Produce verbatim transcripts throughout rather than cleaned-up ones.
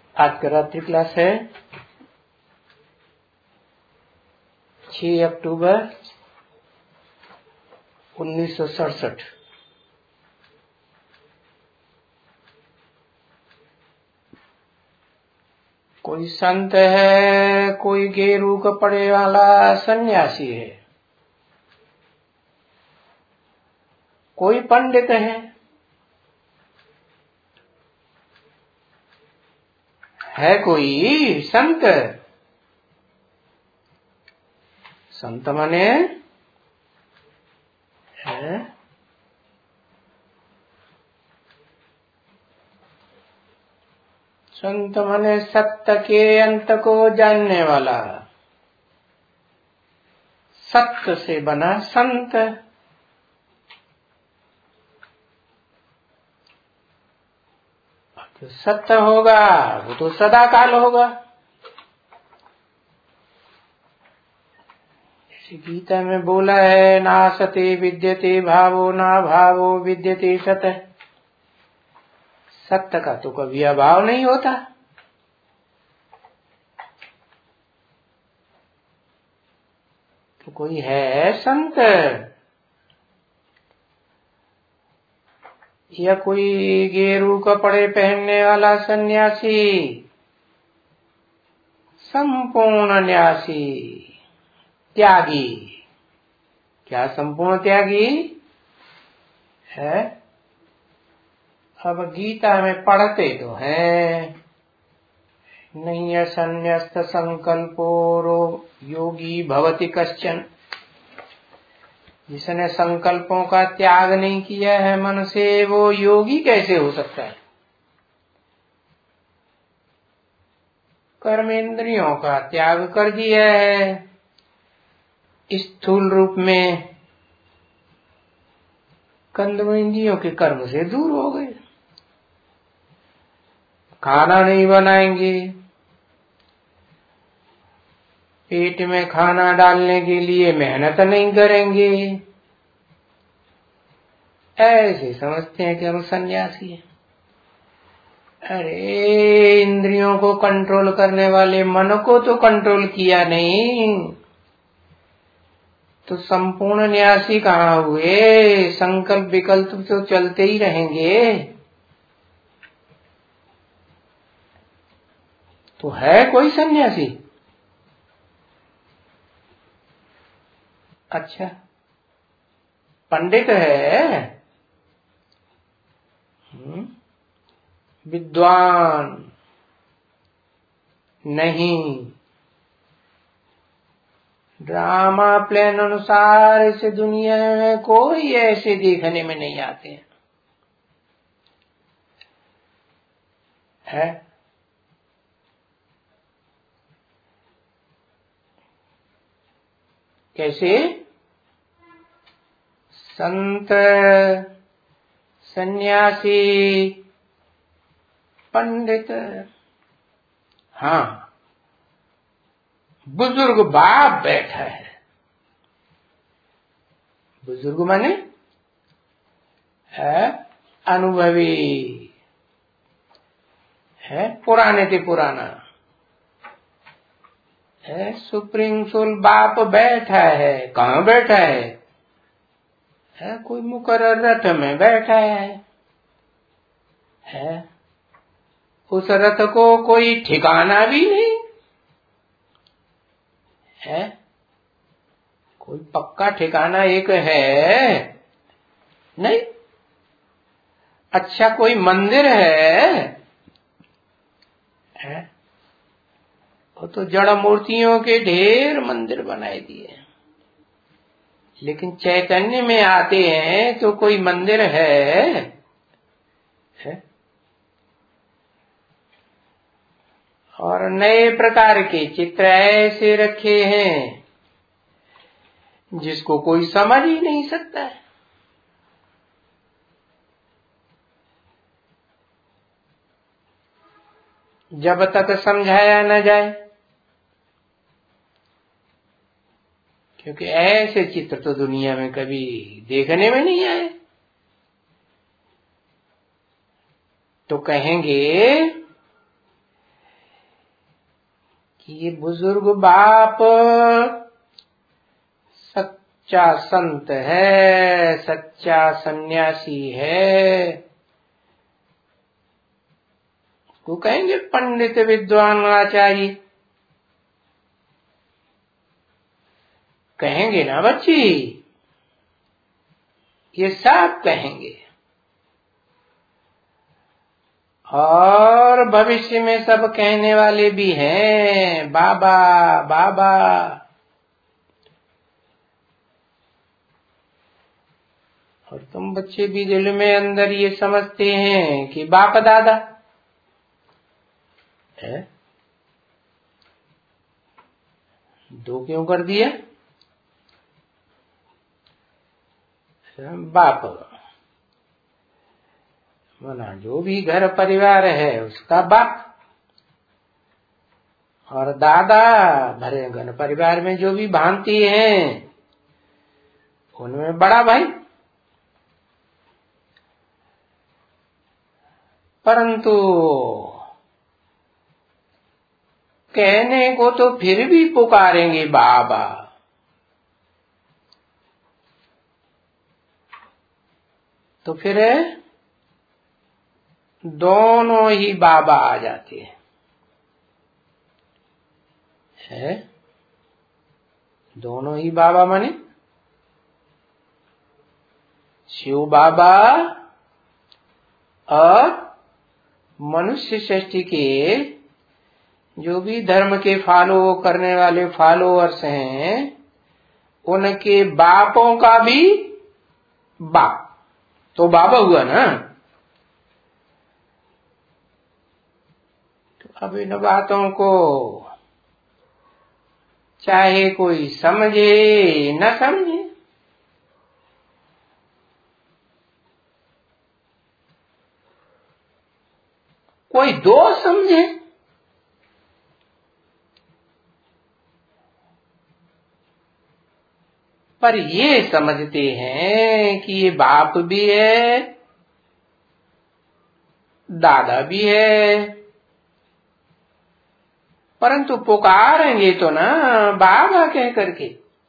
आज का रात्रि क्लास है छह अक्टूबर उन्नीस सौ सड़सठ। कोई संत है, कोई गेरू कपड़े वाला सन्यासी है, कोई पंडित है, है कोई संत। संत माने है संत माने सत्य के अंत को जानने वाला, सत्य से बना संत। जो सत्य होगा वो तो सदा काल होगा। जैसे गीता में बोला है, नासते विद्यते भावो ना भावो विद्यते सत्य। सत्य का तो कभी अभाव नहीं होता। तो कोई है संत या कोई गेरू कपड़े पहनने वाला सन्यासी, संपूर्ण न्यासी, त्यागी। क्या संपूर्ण त्यागी है? अब गीता में पढ़ते तो हैं, नहीं संन्यस्त संकल्पो योगी भवति कश्चन। जिसने संकल्पों का त्याग नहीं किया है मन से, वो योगी कैसे हो सकता है? कर्मेंद्रियों का त्याग कर दिया है, स्थूल रूप में कंदमेंद्रियों के कर्म से दूर हो गए। खाना नहीं बनाएंगे, पेट में खाना डालने के लिए मेहनत नहीं करेंगे, ऐसे समझते हैं कि हम सन्यासी हैं। अरे इंद्रियों को कंट्रोल करने वाले मन को तो कंट्रोल किया नहीं, तो संपूर्ण न्यासी कहाँ हुए? संकल्प विकल्प तो चलते ही रहेंगे। तो है कोई सन्यासी? अच्छा, पंडित है, विद्वान नहीं, ड्रामा प्लान अनुसार इस दुनिया में कोई ऐसे देखने में नहीं आते हैं। है? कैसे? संत, सन्यासी, पंडित, हाँ, बुजुर्ग बाप बैठा है। बुजुर्ग माने है अनुभवी है, पुराने से पुराना है, सुप्रीम सोल बाप बैठा है। कहाँ बैठा है? है कोई मुकर्रर रथ में बैठा है। है उस रथ को कोई ठिकाना भी नहीं है। कोई पक्का ठिकाना एक है नहीं। अच्छा कोई मंदिर है? है वो तो जड़ मूर्तियों के ढेर मंदिर बनाए दिए, लेकिन चैतन्य में आते हैं तो कोई मंदिर है, है? और नए प्रकार के चित्र ऐसे रखे हैं जिसको कोई समझ ही नहीं सकता है। जब तक समझाया न जाए, क्योंकि ऐसे चित्र तो दुनिया में कभी देखने में नहीं आए, तो कहेंगे ये बुजुर्ग बाप सच्चा संत है, सच्चा सन्यासी है, वो कहेंगे पंडित विद्वान आचार्य, कहेंगे ना बच्ची, ये सब कहेंगे। और भविष्य में सब कहने वाले भी हैं, बाबा बाबा। और तुम बच्चे भी दिल में अंदर ये समझते हैं कि बाप दादा है। दो क्यों कर दिया? बाप मना जो भी घर परिवार है उसका बाप, और दादा भरे घर परिवार में जो भी भांति हैं उनमें बड़ा भाई। परंतु कहने को तो फिर भी पुकारेंगे बाबा, तो फिर दोनों ही बाबा आ जाते हैं है? दोनों ही बाबा माने शिव बाबा और मनुष्य सृष्टि के जो भी धर्म के फॉलो करने वाले फॉलोअर्स हैं उनके बापों का भी बाप तो बाबा हुआ ना। तो अब इन बातों को चाहे कोई समझे न समझे, कोई दोष समझे, पर ये समझते हैं कि ये बाप भी है, दादा भी है, परंतु पुकारेंगे तो ना बाबा कह करके।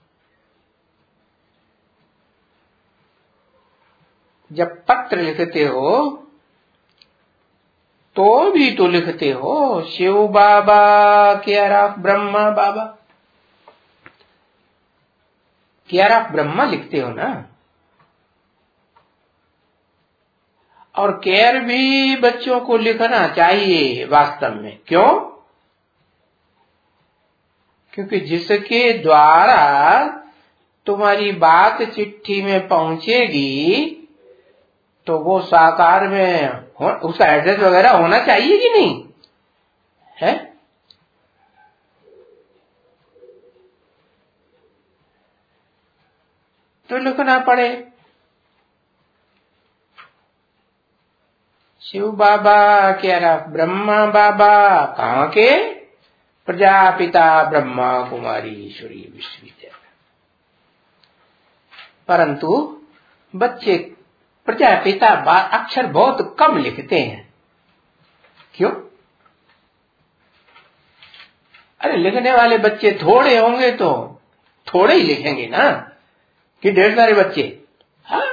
जब पत्र लिखते हो तो भी तो लिखते हो Shiv Baba care of Brahma Baba, care of Brahma लिखते हो ना। और केयर भी बच्चों को लिखना चाहिए वास्तव में। क्यों? क्योंकि जिसके द्वारा तुम्हारी बात चिट्ठी में पहुंचेगी तो वो साकार में उसका एड्रेस वगैरह होना चाहिए कि नहीं है? तो लिखना पड़े शिव बाबा केयर ऑफ ब्रह्मा बाबा, कहाँ के? प्रजापिता ब्रह्मा कुमारी ईश्वरी विश्वविद्यालय। परंतु बच्चे प्रजापिता अक्षर बहुत कम लिखते हैं। क्यों? अरे लिखने वाले बच्चे थोड़े होंगे तो थोड़े ही लिखेंगे ना कि ढेर सारे बच्चे। हाँ,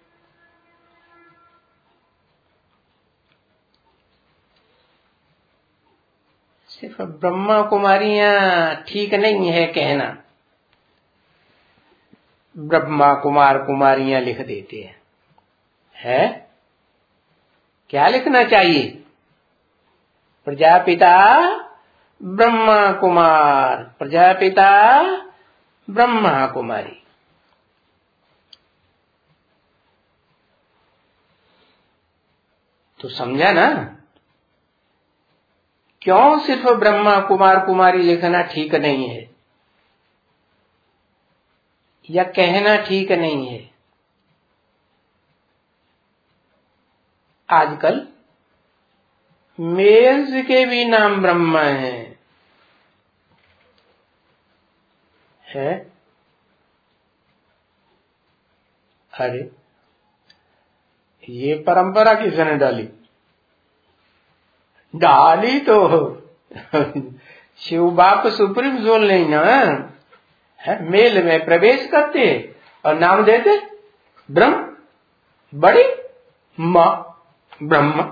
सिर्फ ब्रह्मा कुमारियां ठीक नहीं है कहना, ब्रह्मा कुमार कुमारियां लिख देते हैं है? क्या लिखना चाहिए? प्रजापिता ब्रह्मा कुमार, प्रजापिता ब्रह्मा कुमारी। तो समझा ना क्यों सिर्फ ब्रह्मा कुमार कुमारी लिखना ठीक नहीं है या कहना ठीक नहीं है। आजकल मेल्स के भी नाम ब्रह्मा है है? अरे ये परंपरा किसने डाली? डाली तो शिव बाप सुप्रीम सोल नहीं ना है, मेल में प्रवेश करते और नाम देते ब्रह्म, बड़ी मां ब्रह्म।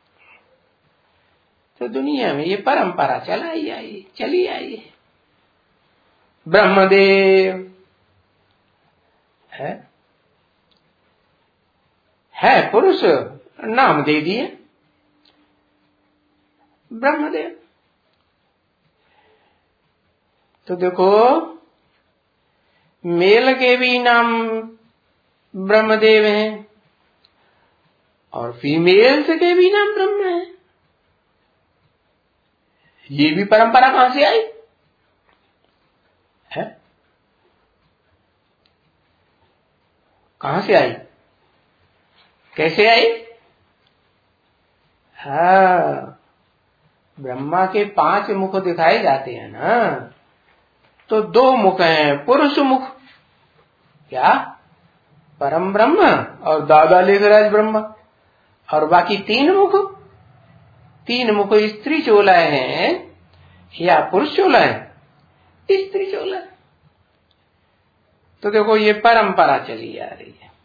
तो दुनिया में ये परंपरा चला ही आई, चली आई है। ब्रह्मदेव है, है पुरुष, नाम दे दिए ब्रह्मदेव। तो देखो मेल के भी नाम ब्रह्मदेव हैं और फीमेल्स के भी नाम ब्रह्म है। ये भी परंपरा कहां से आई है? कहां से आई, कैसे आई? हाँ, ब्रह्मा के पांच मुख दिखाए जाते हैं ना, तो दो मुख हैं, पुरुष मुख क्या परम ब्रह्म और दादा लेखराज ब्रह्मा, और बाकी तीन मुख, तीन मुख स्त्री चोलाए हैं या पुरुष चोला है? स्त्री चोला। तो देखो ये परंपरा चली आ रही है।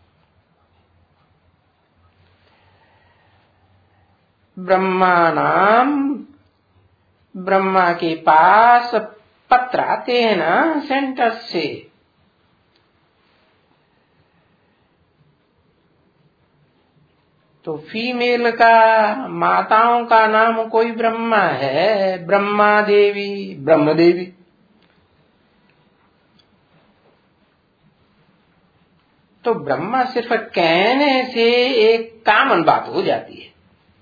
ब्रह्मा नाम, ब्रह्मा के पास पत्र आते हैं ना सेंटर से, तो फीमेल का, माताओं का नाम कोई ब्रह्मा है, ब्रह्मा देवी, ब्रह्म देवी। तो ब्रह्मा सिर्फ कहने से एक कॉमन बात हो जाती है।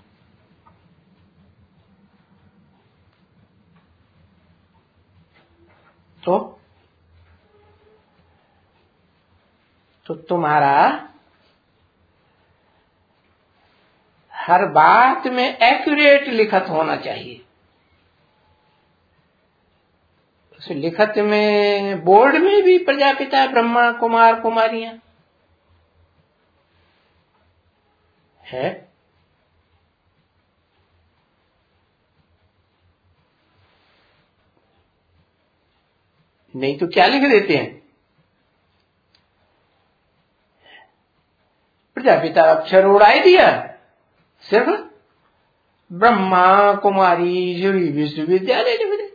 तो तो तुम्हारा हर बात में एक्यूरेट लिखत होना चाहिए। उस लिखत में बोर्ड में भी प्रजापिता ब्रह्मा कुमार कुमारियां है, नहीं तो क्या लिख देते हैं? प्रजापिता अक्षर उड़ाई दिया, सिर्फ ब्रह्मा कुमारी जुड़ी विश्वविद्यालय लिख देते,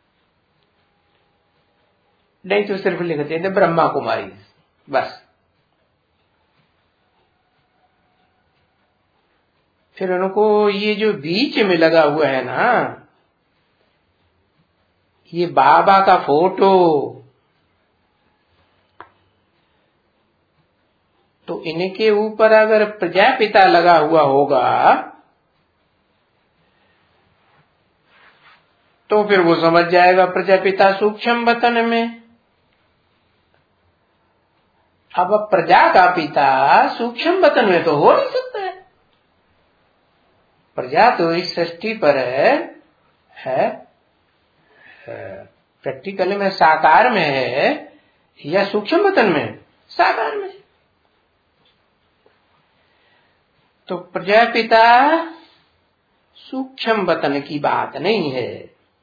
नहीं तो सिर्फ लिख देते ब्रह्मा कुमारी बस। फिर उनको ये जो बीच में लगा हुआ है ना, ये बाबा का फोटो, तो इनके ऊपर अगर प्रजापिता लगा हुआ होगा तो फिर वो समझ जाएगा प्रजापिता सूक्ष्म वतन में। अब प्रजा का पिता सूक्ष्म वतन में तो हो नहीं सकता है। प्रजा तो इस सृष्टि पर है, है, है प्रैक्टिकल में साकार में है या सूक्ष्म वतन में? साकार में। तो प्रजापिता सूक्ष्म वतन की बात नहीं है,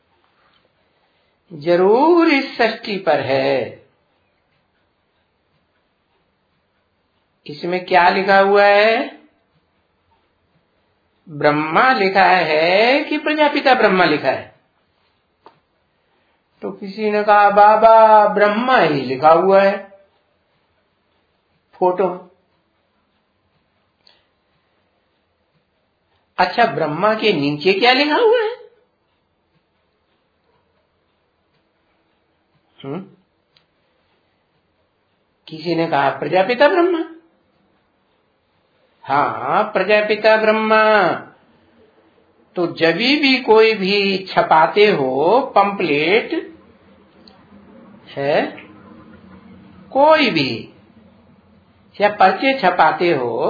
जरूर इस सृष्टि पर है। इसमें क्या लिखा हुआ है? ब्रह्मा लिखा है कि प्रजापिता ब्रह्मा लिखा है? तो किसी ने कहा बाबा ब्रह्मा ही लिखा हुआ है फोटो। अच्छा, ब्रह्मा के नीचे क्या लिखा हुआ है? हम्म किसी ने कहा प्रजापिता ब्रह्मा। हाँ, प्रजापिता ब्रह्मा। तो जब भी कोई भी छपाते हो पंपलेट है, कोई भी या पर्चे छपाते हो,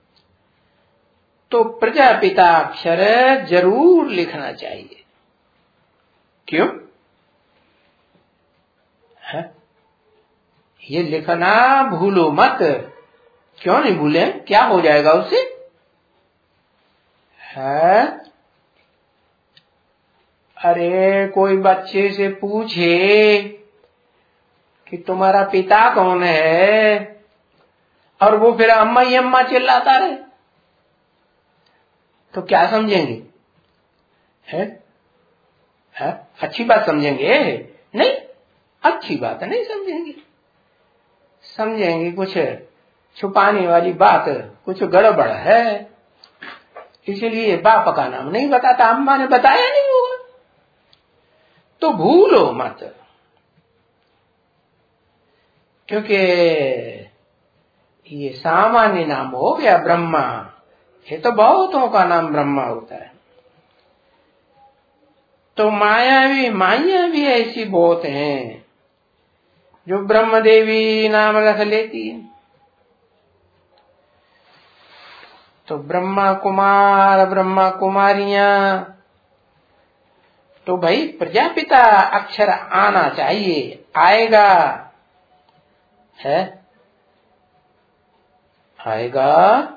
तो प्रजापिता अक्षर जरूर लिखना चाहिए। क्यों है? ये लिखना भूलो मत। क्यों नहीं भूले? क्या हो जाएगा उससे? है अरे कोई बच्चे से पूछे कि तुम्हारा पिता कौन है, और वो फिर अम्मा ही अम्मा चिल्लाता रहे, तो क्या समझेंगे? है? है? अच्छी बात समझेंगे? नहीं, अच्छी बात नहीं समझेंगे। समझेंगे कुछ छुपाने वाली बात, कुछ गड़बड़ है, इसलिए बाप का नाम नहीं बताता, अम्मा ने बताया नहीं होगा। तो भूलो मत, क्योंकि ये सामान्य नाम हो गया ब्रह्मा, ये तो बहुतों का नाम ब्रह्मा होता है। तो माया भी माया भी ऐसी बहुत हैं जो ब्रह्म देवी नाम रख लेती है। तो ब्रह्मा कुमार, ब्रह्मा कुमारियां, तो भाई प्रजापिता अक्षर आना चाहिए, आएगा है, आएगा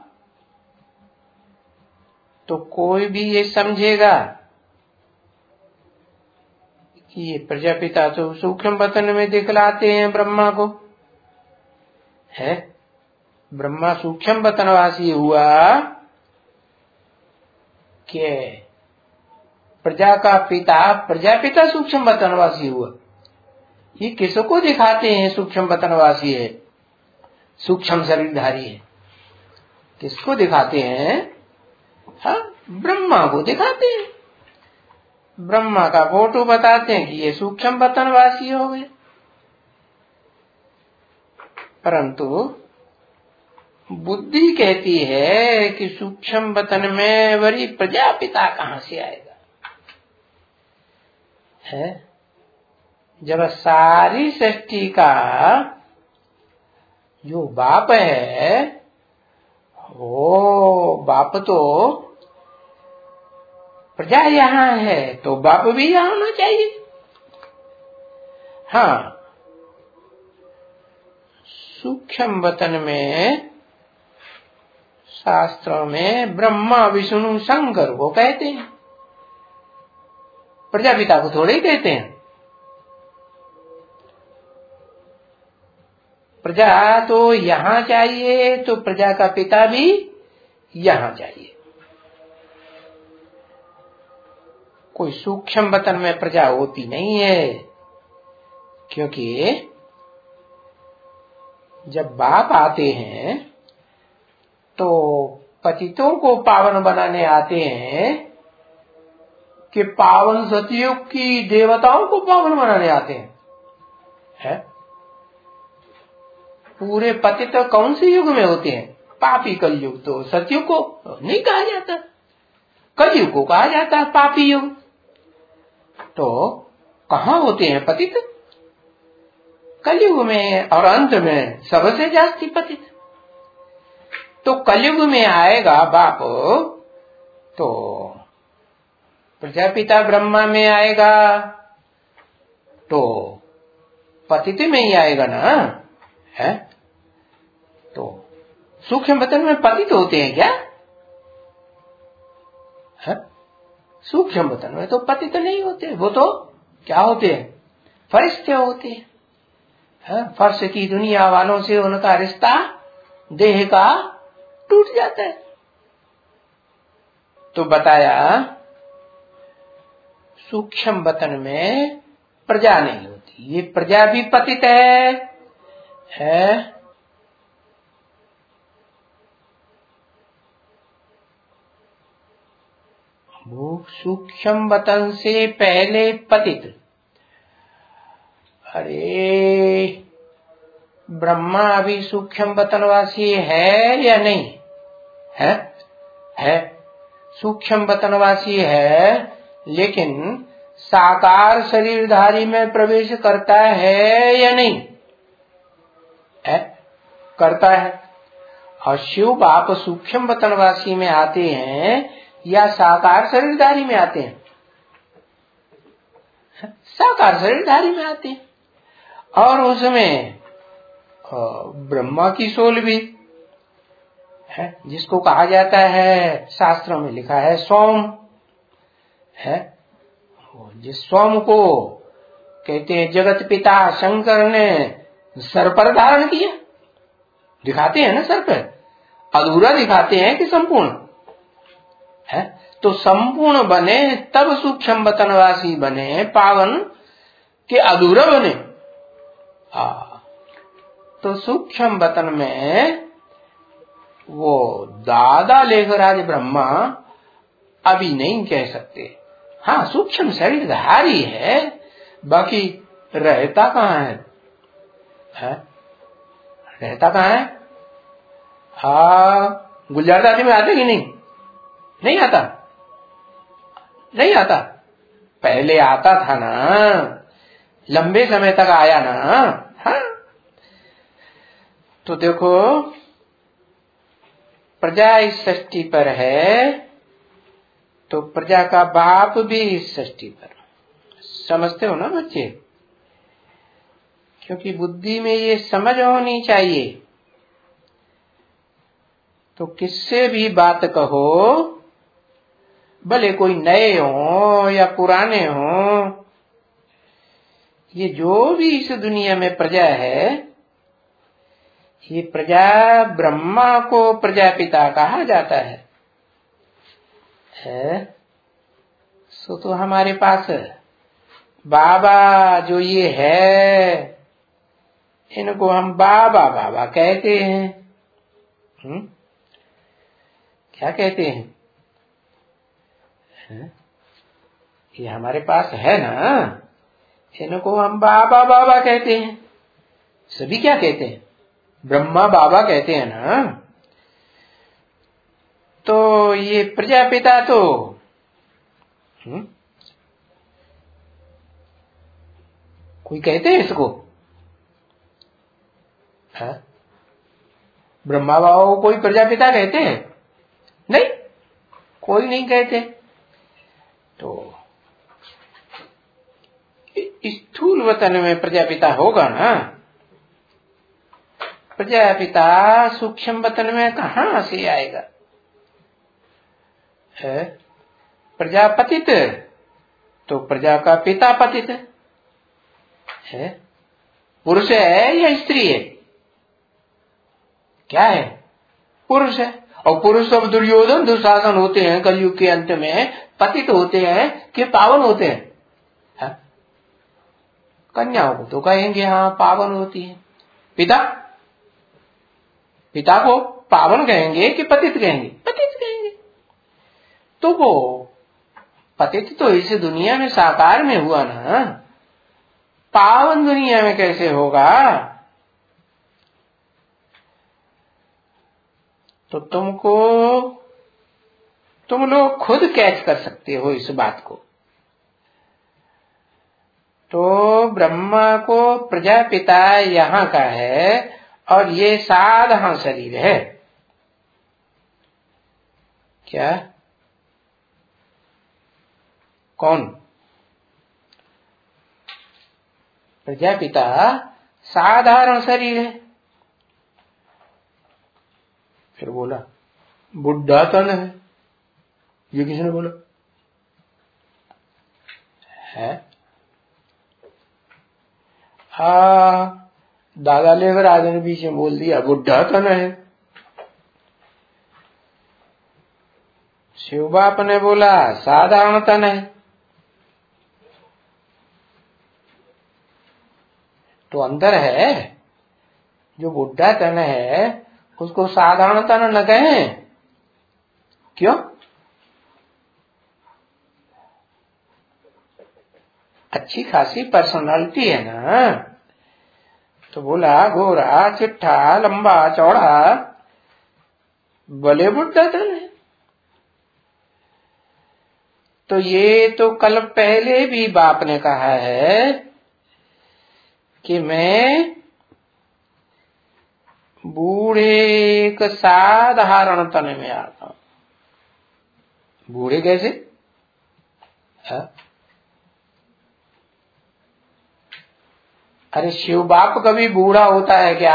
तो कोई भी ये समझेगा कि ये प्रजापिता तो सूक्ष्म वतन में दिखलाते हैं ब्रह्मा को, है? ब्रह्मा सूक्ष्म वतनवासी हुआ कि प्रजा का पिता प्रजापिता सूक्ष्म वतनवासी हुआ। ये किसको दिखाते हैं सूक्ष्म वतनवासी है, सूक्ष्म शरीरधारी है? किसको दिखाते हैं? हाँ, ब्रह्मा को दिखाते हैं। ब्रह्मा का फोटो बताते हैं कि ये सूक्ष्म वतनवासी हो गए। परंतु बुद्धि कहती है कि सूक्ष्म वतन में वरी प्रजापिता कहां से आएगा, है? जब सारी सृष्टि का जो बाप है, वो बाप तो प्रजा यहाँ है, तो बाप भी यहाँ होना चाहिए। हाँ, सूक्ष्म वतन में शास्त्रों में ब्रह्मा विष्णु शंकर को कहते हैं, प्रजापिता को थोड़े ही कहते हैं। प्रजा तो यहाँ चाहिए, तो प्रजा का पिता भी यहाँ चाहिए। कोई सूक्ष्म वतन में प्रजा होती नहीं है, क्योंकि जब बाप आते हैं तो पतितों को पावन बनाने आते हैं कि पावन सतयुग की देवताओं को पावन बनाने आते हैं, है? पूरे पतित कौन से युग में होते हैं? पापी कलयुग, तो सतयुग को नहीं कहा जाता, कलयुग को कहा जाता है पापी युग। तो कहाँ होते हैं पतित? कलयुग में, और अंत में सबसे जास्ती पतित। तो कलयुग में आएगा बाप, तो प्रजापिता ब्रह्मा में आएगा तो पतित में ही आएगा ना, है? तो सूक्ष्म वतन में पतित होते हैं क्या? है? सूक्ष्म वतन में तो पतित नहीं होते, वो तो क्या होते हैं? फरिश्ते होते हैं, है? फर्श की दुनिया वालों से उनका रिश्ता देह का टूट जाता है। तो बताया सूक्ष्म वतन में प्रजा नहीं होती, ये प्रजा भी पतित है, है? वो सूक्ष्म वतन से पहले पतित। अरे ब्रह्मा अभी सूक्ष्म वतनवासी है या नहीं है? है, सूक्ष्म वतनवासी है, लेकिन साकार शरीरधारी में प्रवेश करता है या नहीं है? करता है। और शिव बाप सूक्ष्म वतनवासी में आते हैं या साकार शरीरधारी में आते हैं? साकार शरीरधारी में आते हैं, और उसमें ब्रह्मा की सोल भी है, जिसको कहा जाता है, शास्त्रों में लिखा है सोम, है? जिस स्वयं को कहते हैं जगत पिता शंकर ने सर पर धारण किया, दिखाते हैं ना सर पर, अधूरा दिखाते हैं कि संपूर्ण है। तो संपूर्ण बने तब सूक्ष्म वतनवासी बने, पावन के अधूरा बने। हाँ, तो सूक्ष्म वतन में वो दादा लेकर आज ब्रह्मा अभी नहीं कह सकते। हाँ, सूक्ष्म शरीरधारी है, बाकी रहता कहाँ है, है? रहता कहाँ है? हाँ, गुलजार दादी में आते कि नहीं? नहीं आता, नहीं आता। पहले आता था ना, लंबे समय तक आया ना। हाँ, तो देखो प्रजा इस सृष्टि पर है, तो प्रजा का बाप भी इस सृष्टि पर। समझते हो ना बच्चे? क्योंकि बुद्धि में ये समझ होनी चाहिए। तो किससे भी बात कहो, भले कोई नए हो या पुराने हो, ये जो भी इस दुनिया में प्रजा है, ये प्रजा ब्रह्मा को प्रजापिता कहा जाता है, है? सो तो हमारे पास बाबा जो ये है, इनको हम बाबा बाबा कहते हैं। हुँ? क्या कहते हैं? है? ये हमारे पास है ना, इनको हम बाबा बाबा कहते हैं। सभी क्या कहते हैं? ब्रह्मा बाबा कहते हैं ना। तो ये प्रजापिता तो हुँ? कोई कहते हैं इसको? है? ब्रह्मा बाबा को कोई प्रजापिता कहते हैं? नहीं, कोई नहीं कहते। तो स्थूल वतन में प्रजापिता होगा ना, प्रजापिता सूक्ष्म वतन में कहां से आएगा? है? प्रजापतित, तो प्रजा का पिता पतित है। पुरुष है या स्त्री है? क्या है? पुरुष है। और पुरुष अब दुर्योधन दुशासन होते हैं कलयुग के अंत में, पतित होते हैं कि पावन होते हैं? है? कन्याओं को तो कहेंगे हाँ पावन होती है। पिता पिता को पावन कहेंगे कि पतित कहेंगे? पतित कहेंगे। तो वो पतित तो इस दुनिया में साकार में हुआ ना, पावन दुनिया में कैसे होगा? तो तुमको तुम लोग खुद कैच कर सकते हो इस बात को। तो ब्रह्मा को प्रजापिता यहाँ का है और ये साधारण शरीर है। क्या? कौन? प्रजापिता साधारण शरीर है। फिर बोला बुढ़ा तन है, ये किसने बोला? है? हाँ, दादा लेकर आज ने बीच में बोल दिया बुढ़ा तन है। शिव बाप ने बोला साधारण तन है। तो अंदर है, जो बुढ़ा तन है उसको साधारण तन न कहें। क्यों? अच्छी खासी पर्सनालिटी है ना। तो बोला गोरा चिट्ठा लंबा चौड़ा भले बुढ़ा तन है। तो ये तो कल पहले भी बाप ने कहा है कि मैं बूढ़े एक साधारण तन में आता हूं। बूढ़े कैसे? है? अरे शिव बाप कभी बूढ़ा होता है क्या?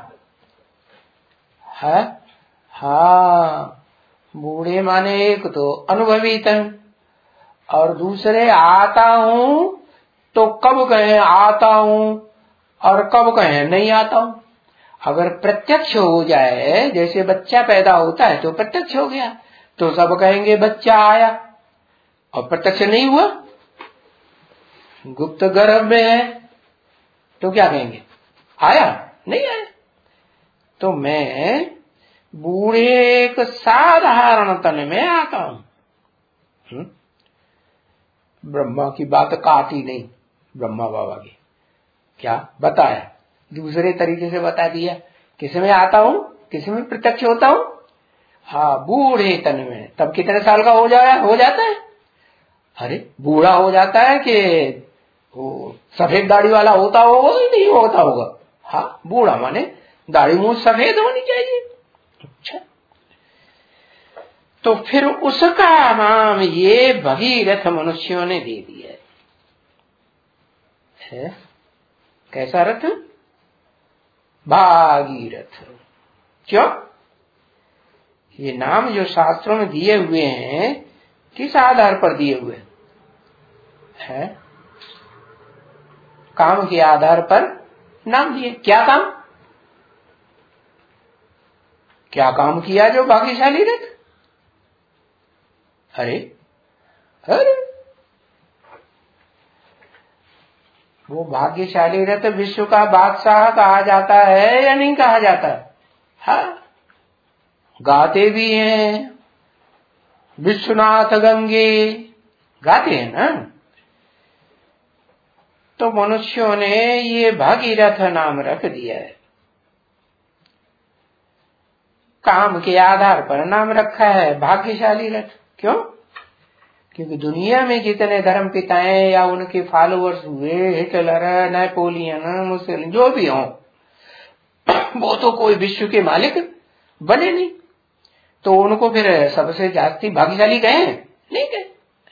है? हाँ, बूढ़े माने एक तो अनुभवी तन और दूसरे आता हूं तो कब कहें आता हूं और कब कहें नहीं आता हूं। अगर प्रत्यक्ष हो जाए, जैसे बच्चा पैदा होता है तो प्रत्यक्ष हो गया तो सब कहेंगे बच्चा आया, और प्रत्यक्ष नहीं हुआ, गुप्त गर्भ में है तो क्या कहेंगे, आया नहीं आया। तो मैं बूढ़े एक साधारण तन में आता हूं। ब्रह्मा की बात काटी नहीं, ब्रह्मा बाबा की क्या बताया, दूसरे तरीके से बता दिया। किसमें आता हूं, किसमें प्रत्यक्ष होता हूं, हाँ बूढ़े तन में। तब कितने साल का हो जाए हो जाता है, अरे बूढ़ा हो जाता है कि वो सफेद दाढ़ी वाला होता होगा ही नहीं होता होगा, हाँ बूढ़ा माने दाढ़ी मूंछ सफेद होनी चाहिए। अच्छा, तो फिर उसका नाम ये भगीरथ मनुष्यों ने दे दिया है। कैसा रथ, भागीरथ। क्यों, ये नाम जो शास्त्रों में दिए हुए हैं किस आधार पर दिए हुए हैं, काम के आधार पर नाम दिए। क्या काम, क्या काम किया जो भाग्यशाली रथ, अरे अरे वो भाग्यशाली रथ विश्व का बादशाह कहा जाता है या नहीं कहा जाता, हाँ गाते भी हैं, विश्वनाथ गंगे गाते हैं ना। तो मनुष्यों ने ये भागीरथ नाम रख दिया है, काम के आधार पर नाम रखा है भाग्यशाली रथ। क्यों, क्योंकि दुनिया में जितने धर्म पिताएं या उनके फॉलोअर्स हुए, हिटलर, नेपोलियन, मुसलिम जो भी हों, वो तो कोई विश्व के मालिक बने नहीं, तो उनको फिर सबसे जास्ती भाग्यशाली कहे नहीं कहे।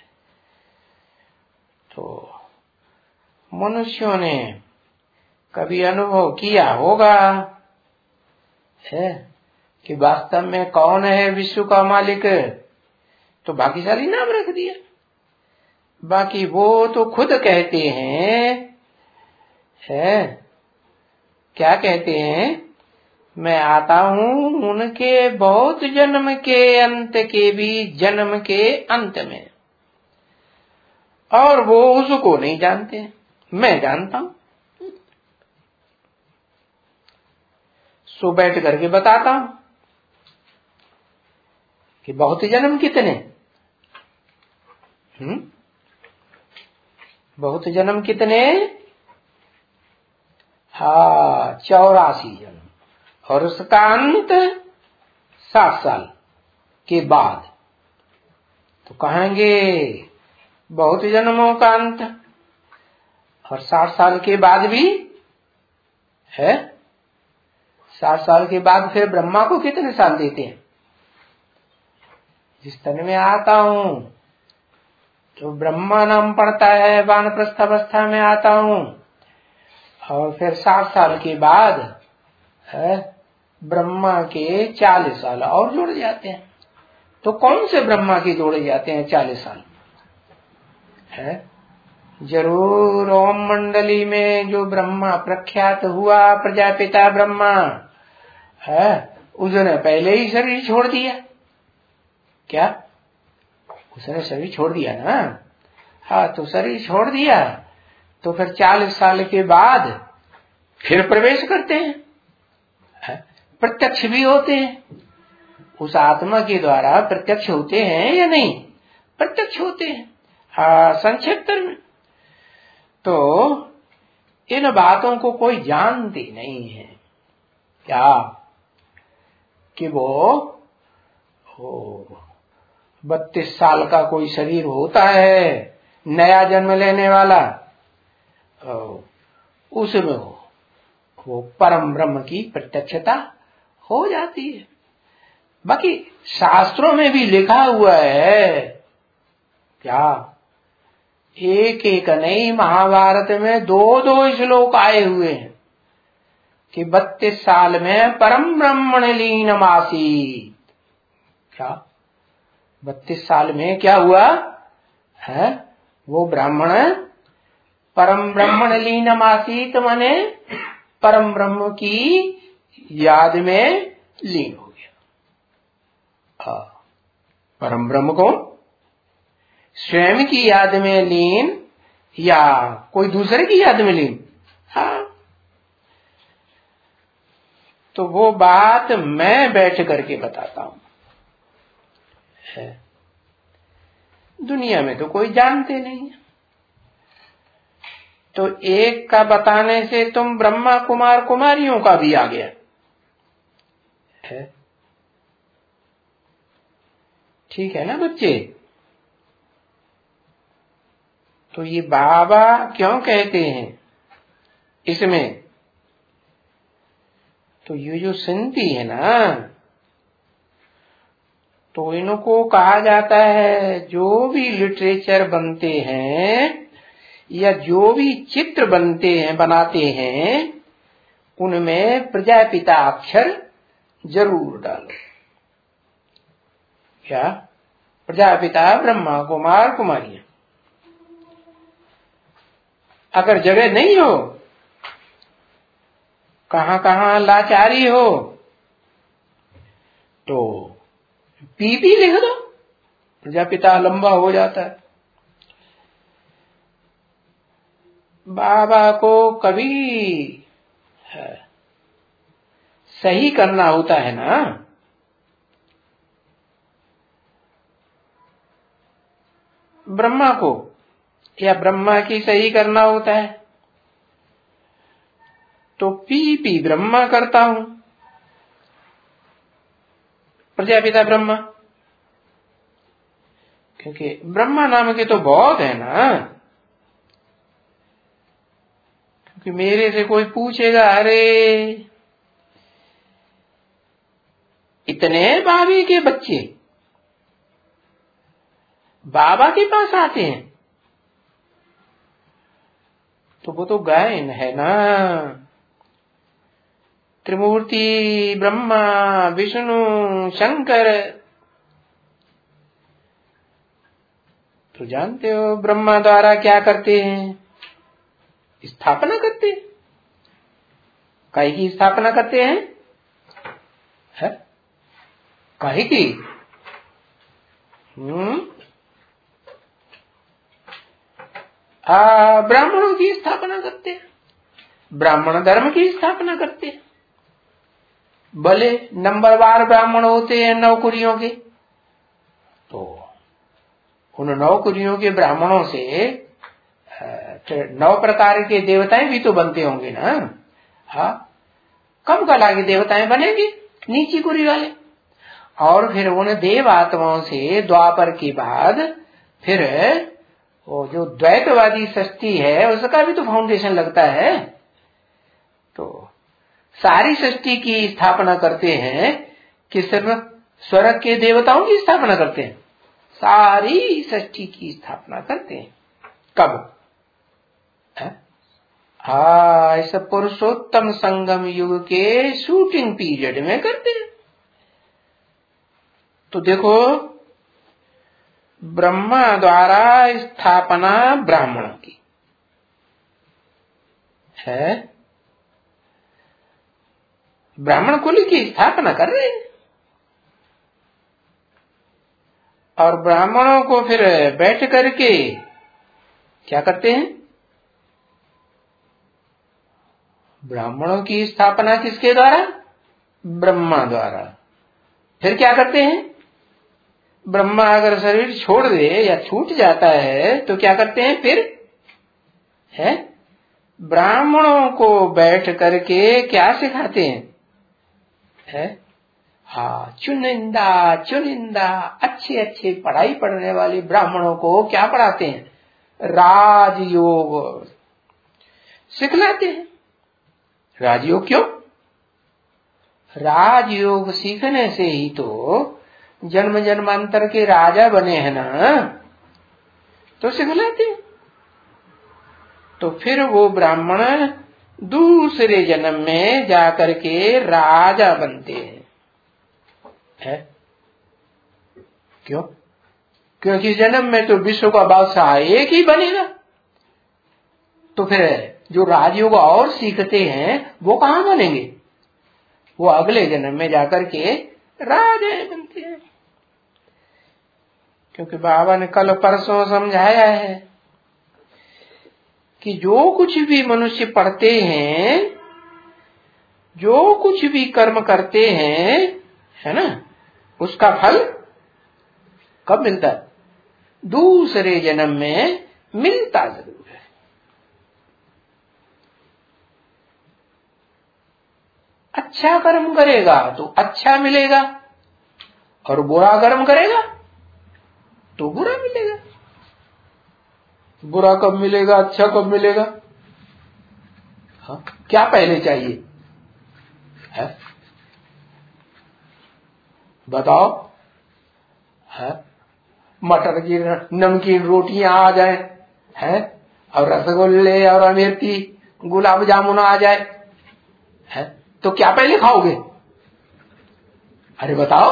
तो मनुष्यों ने कभी अनुभव किया होगा है कि वास्तव में कौन है विश्व का मालिक, तो भाग्यशाली नाम रख दिया। बाकी वो तो खुद कहते हैं, है क्या कहते हैं, मैं आता हूं उनके बहुत जन्म के अंत के भी जन्म के अंत में, और वो उसको नहीं जानते, मैं जानता हूं। सो बैठ करके बताता हूं कि बहुत जन्म कितने, हम्म बहुत जन्म कितने, हाँ चौरासी जन्म, और उसका अंत साठ साल के बाद। तो कहेंगे बहुत जन्मों का अंत, और साठ साल के बाद भी है, साठ साल के बाद फिर ब्रह्मा को कितने साल देते हैं, जिस तन में आता हूं तो ब्रह्मा नाम पड़ता है, वानप्रस्थ अवस्था में आता हूं, और फिर साठ साल के बाद है ब्रह्मा के चालीस साल और जोड़ जाते हैं। तो कौन से ब्रह्मा के जोड़े जाते हैं चालीस साल है, जरूर ओम मंडली में जो ब्रह्मा प्रख्यात हुआ प्रजापिता ब्रह्मा है, उसने पहले ही शरीर छोड़ दिया। क्या, उसने शरीर छोड़ दिया ना, हाँ तो शरीर छोड़ दिया तो फिर चालीस साल के बाद फिर प्रवेश करते हैं, है? प्रत्यक्ष भी होते हैं, उस आत्मा के द्वारा प्रत्यक्ष होते हैं या नहीं, प्रत्यक्ष होते हैं। हाँ संक्षेप्तर में तो इन बातों को कोई जानते नहीं है, क्या कि वो हो बत्तीस साल का कोई शरीर होता है नया जन्म लेने वाला, उसमें हो वो परम ब्रह्म की प्रत्यक्षता हो जाती है। बाकी शास्त्रों में भी लिखा हुआ है, क्या एक एक नहीं, महाभारत में दो दो श्लोक आए हुए हैं कि बत्तीस साल में परम ब्रह्मण लीनमासीत। क्या बत्तीस साल में क्या हुआ है वो ब्राह्मण परम ब्रह्मण लीनम आसीत, माने परम ब्रह्म की याद में लीन हो गया। हाँ, परम ब्रह्म को स्वयं की याद में लीन या कोई दूसरे की याद में लीन? हाँ, तो वो बात मैं बैठ करके बताता हूं। है दुनिया में तो कोई जानते नहीं है, तो एक का बताने से तुम ब्रह्मा कुमार कुमारियों का भी आ गया है। ठीक है ना बच्चे? तो ये बाबा क्यों कहते हैं इसमें? तो ये जो सुनती है ना, तो इनको कहा जाता है जो भी लिटरेचर बनते हैं या जो भी चित्र बनते हैं बनाते हैं उनमें प्रजापिता अक्षर जरूर डालो। क्या? प्रजापिता ब्रह्मा कुमार कुमारियां। अगर जगह नहीं हो, कहां कहां लाचारी हो, तो पी पी लिख दो, प्रजापिता लंबा हो जाता है। बाबा को कभी है, सही करना होता है ना, ब्रह्मा को या ब्रह्मा की सही करना होता है, तो पी पी ब्रह्मा करता हूं, प्रजापिता ब्रह्मा, क्योंकि ब्रह्मा नाम के तो बहुत है ना। क्योंकि मेरे से कोई पूछेगा, अरे इतने भाभी के बच्चे बाबा के पास आते हैं, तो वो तो गायन है ना। त्रिमूर्ति ब्रह्मा विष्णु शंकर, तो जानते हो ब्रह्मा द्वारा क्या करते हैं? स्थापना करते हैं। काहे की स्थापना करते हैं? है काहे की? हम्म ब्राह्मणों की स्थापना करते हैं, ब्राह्मण धर्म की स्थापना करते हैं। भले नंबरवार ब्राह्मण होते हैं नौकरियों के, तो उन नौकरियों के ब्राह्मणों से नौ प्रकार के देवताएं भी तो बनते होंगे ना। हाँ, कम कला के देवताएं बनेंगे नीची कुरी वाले, और फिर उन देव आत्माओं से द्वापर के बाद फिर वो जो द्वैतवादी सृष्टि है उसका भी तो फाउंडेशन लगता है। तो सारी सृष्टि की स्थापना करते हैं कि सिर्फ स्वर्ग के देवताओं की स्थापना करते हैं? सारी सृष्टि की स्थापना करते हैं। कब? हाँ, इस पुरुषोत्तम संगम युग के शूटिंग पीरियड में करते हैं। तो देखो, ब्रह्मा द्वारा स्थापना ब्राह्मणों की है, ब्राह्मण कुल की स्थापना कर रहे हैं, और ब्राह्मणों को फिर बैठ करके क्या करते हैं? ब्राह्मणों की स्थापना किसके द्वारा? ब्रह्मा द्वारा। फिर क्या करते हैं? ब्रह्मा अगर शरीर छोड़ दे या छूट जाता है तो क्या करते हैं फिर? है ब्राह्मणों को बैठ करके क्या सिखाते हैं? है हाँ, चुनिंदा चुनिंदा अच्छे अच्छे पढ़ाई पढ़ने वाले ब्राह्मणों को क्या पढ़ाते हैं? राजयोग सिखलाते हैं। राजयोग क्यों? राजयोग सीखने से ही तो जन्म जन्मांतर के राजा बने हैं ना, तो सिखलाते हैं। तो फिर वो ब्राह्मण दूसरे जन्म में जाकर के राजा बनते हैं। है क्यों? क्योंकि जन्म में तो विश्व का बादशाह एक ही बनेगा। तो फिर जो राजयोग और सीखते हैं वो कहाँ बनेंगे? वो अगले जन्म में जाकर के राजा बनते हैं। क्योंकि बाबा ने कल परसों समझाया है कि जो कुछ भी मनुष्य पढ़ते हैं, जो कुछ भी कर्म करते हैं, है ना, उसका फल कब मिलता है? दूसरे जन्म में मिलता जरूर है। अच्छा कर्म करेगा तो अच्छा मिलेगा, और बुरा कर्म करेगा तो बुरा मिलेगा। बुरा कब मिलेगा, अच्छा कब मिलेगा? हाँ? क्या पहले चाहिए है? बताओ। है? मटर की नमकीन रोटियां आ जाए, है, और रसगुल्ले और अमेठी गुलाब जामुन आ जाए, है, तो क्या पहले खाओगे? अरे बताओ।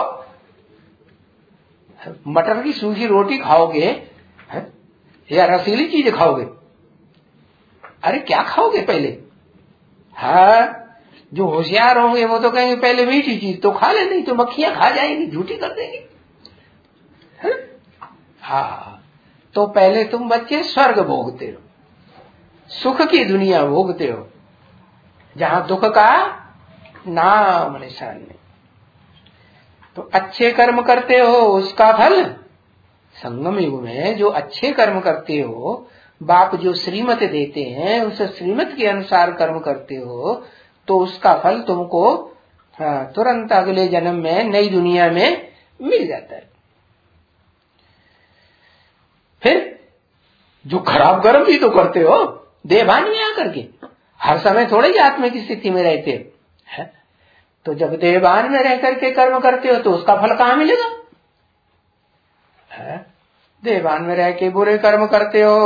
मटर की सूखी रोटी खाओगे, है, या रसीली चीज खाओगे? अरे क्या खाओगे पहले? हाँ, जो होशियार होंगे वो तो कहेंगे पहले मीठी चीज तो खा ले, नहीं तो मक्खियां खा जाएंगी, झूठी कर देंगी। हाँ, तो पहले तुम बच्चे स्वर्ग भोगते हो, सुख की दुनिया भोगते हो, जहां दुख का नाम निशान नहीं। तो अच्छे कर्म करते हो उसका फल संगम युग में, जो अच्छे कर्म करते हो, बाप जो श्रीमत देते हैं उस श्रीमत के अनुसार कर्म करते हो, तो उसका फल तुमको हाँ, तुरंत अगले जन्म में नई दुनिया में मिल जाता है। फिर जो खराब कर्म भी तो करते हो देवान में आकर के, हर समय थोड़े ही आत्मा की स्थिति में रहते हो, है? तो जब देवान में रह करके कर्म करते हो तो उसका फल कहाँ मिलेगा? है? देवान में रह के बुरे कर्म करते हो,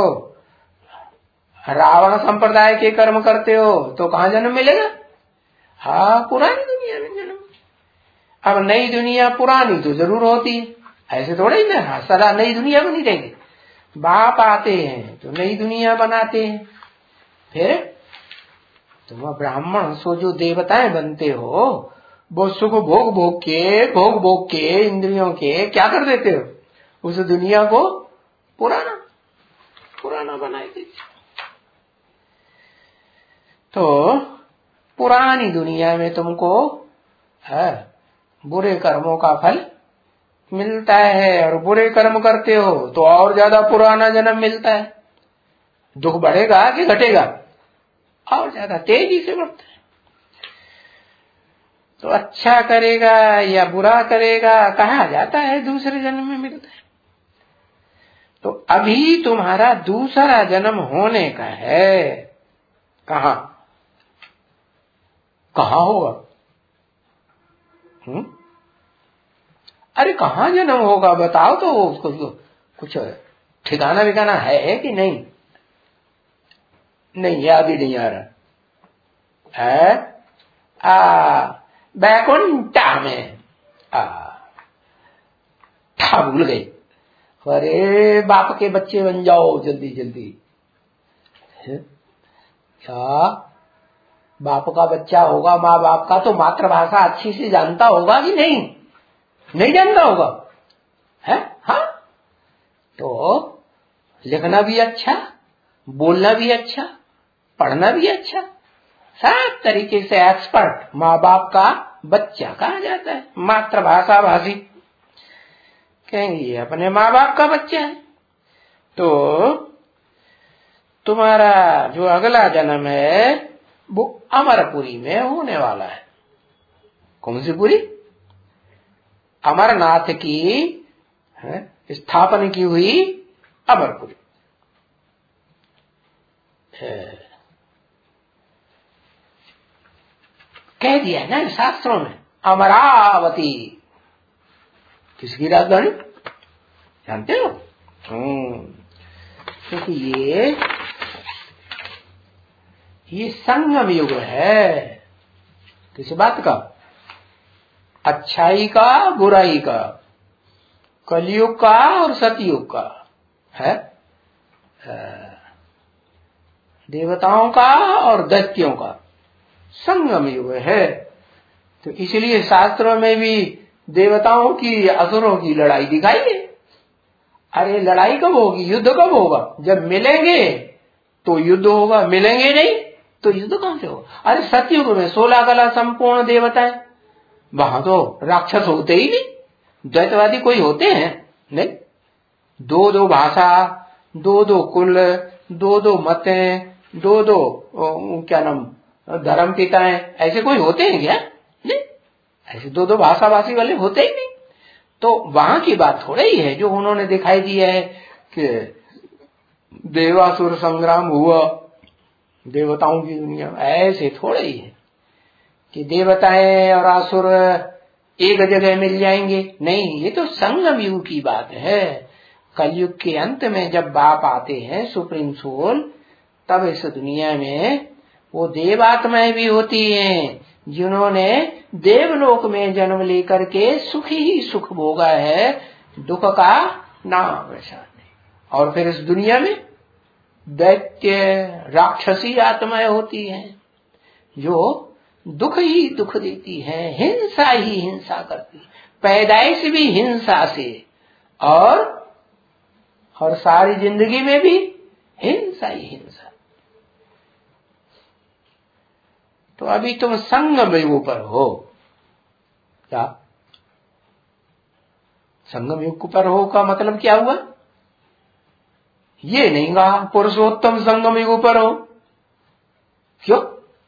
रावण संप्रदाय के कर्म करते हो, तो कहाँ जन्म मिलेगा? हाँ, पुरानी दुनिया में जन्म। अब नई दुनिया पुरानी तो जरूर होती है, ऐसे थोड़े ही ना सदा नई दुनिया में नहीं रहेंगे। बाप आते हैं तो नई दुनिया बनाते हैं। फिर तुम ब्राह्मण सो जो देवताएं बनते हो, वो सुख भोग भोग के भोग भोग के इंद्रियों के क्या कर देते हो? उस दुनिया को पुराना पुराना बना देते। तो पुरानी दुनिया में तुमको है बुरे कर्मों का फल मिलता है, और बुरे कर्म करते हो तो और ज्यादा पुराना जन्म मिलता है। दुख बढ़ेगा कि घटेगा? और ज्यादा तेजी से बढ़ता है। तो अच्छा करेगा या बुरा करेगा कहा जाता है दूसरे जन्म में मिलता है। तो अभी तुम्हारा दूसरा जन्म होने का है। कहाँ कहाँ होगा? हुँ? अरे कहाँ जन्म होगा बताओ तो, उसको कुछ ठिकाना विकाना है कि नहीं? नहीं, याद ही नहीं आ रहा है। आ बैकुंठा में आ था भूल गई। अरे बाप के बच्चे बन जाओ जल्दी जल्दी। क्या बाप का बच्चा होगा, माँ बाप का, तो मातृभाषा अच्छी से जानता होगा कि नहीं? नहीं जानता होगा, है? हाँ, तो लिखना भी अच्छा, बोलना भी अच्छा, पढ़ना भी अच्छा, सब तरीके से एक्सपर्ट माँ बाप का बच्चा कहा जाता है। मातृभाषा भाषी कहेंगे ये अपने माँ बाप का बच्चा है। तो तुम्हारा जो अगला जन्म है वो अमरपुरी में होने वाला है। कौन सी पुरी? अमरनाथ की स्थापना की हुई अमरपुरी। कह दिया है ना शास्त्रों में, अमरावती किसकी राजधानी जानते हो? क्योंकि ये ये संगम युग है। किस बात का? अच्छाई का, बुराई का, कलयुग का और सतयुग का है, देवताओं का और दैत्यों का संगम युग है। तो इसलिए शास्त्रों में भी देवताओं की असुरों की लड़ाई दिखाई है। अरे लड़ाई कब होगी, युद्ध कब होगा, जब मिलेंगे तो युद्ध होगा, मिलेंगे नहीं तो युद्ध कहां से होगा। अरे सतयुग में सोलह कला संपूर्ण देवताएं, वहां तो राक्षस होते ही नहीं, द्वैतवादी कोई होते हैं नहीं। दो दो भाषा, दो दो कुल, दो दो मतें, दो दो क्या नाम धर्म पिताएं, ऐसे कोई होते हैं क्या, नहीं। ऐसे दो दो भाषा भाषी वाले होते ही नहीं। तो वहां की बात थोड़ा ही है जो उन्होंने दिखाई दिया है कि देवासुर संग्राम हुआ देवताओं की दुनिया में। ऐसे थोड़ा ही है कि देवताएं और असुर एक जगह मिल जाएंगे, नहीं। ये तो संगम युग की बात है। कलयुग के अंत में जब बाप आते हैं सुप्रीम सोल, तब इस दुनिया में वो देवात्माएं भी होती हैं जिन्होंने देवलोक में जन्म लेकर के सुख ही सुख भोगा है, दुख का नाम निशान नहीं। और फिर इस दुनिया में दैत्य राक्षसी आत्माएं होती हैं जो दुख ही दुख देती है, हिंसा ही हिंसा करती, पैदाइश भी हिंसा से और और सारी जिंदगी में भी हिंसा ही हिंसा। तो अभी तुम संगम युग पर हो, क्या संगम युग पर हो का मतलब क्या हुआ, ये नहीं कहा पुरुषोत्तम संगम युग पर हो। क्यों,